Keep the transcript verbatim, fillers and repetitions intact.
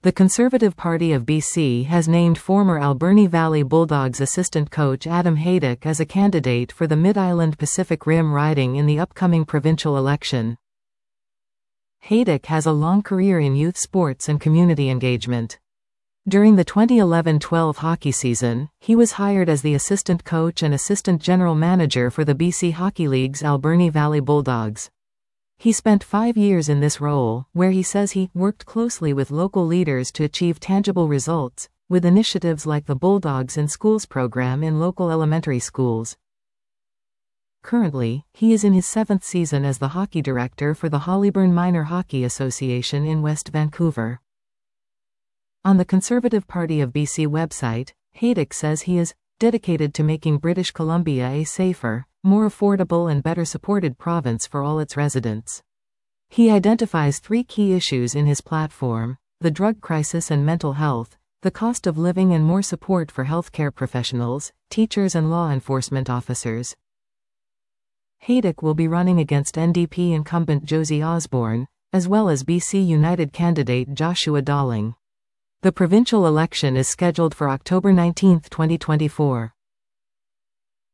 The Conservative Party of B C has named former Alberni Valley Bulldogs assistant coach Adam Haydock as a candidate for the Mid-Island Pacific Rim riding in the upcoming provincial election. Haydock has a long career in youth sports and community engagement. During the twenty eleven twelve hockey season, he was hired as the assistant coach and assistant general manager for the B C Hockey League's Alberni Valley Bulldogs. He spent five years in this role, where he says he worked closely with local leaders to achieve tangible results, with initiatives like the Bulldogs in Schools program in local elementary schools. Currently, he is in his seventh season as the hockey director for the Hollyburn Minor Hockey Association in West Vancouver. On the Conservative Party of B C website, Haydock says he is dedicated to making British Columbia a safer, more affordable and better supported province for all its residents. He identifies three key issues in his platform: the drug crisis and mental health, the cost of living and more support for healthcare professionals, teachers and law enforcement officers. Haydock will be running against N D P incumbent Josie Osborne, as well as B C United candidate Joshua Dowling. The provincial election is scheduled for October nineteenth, twenty twenty-four.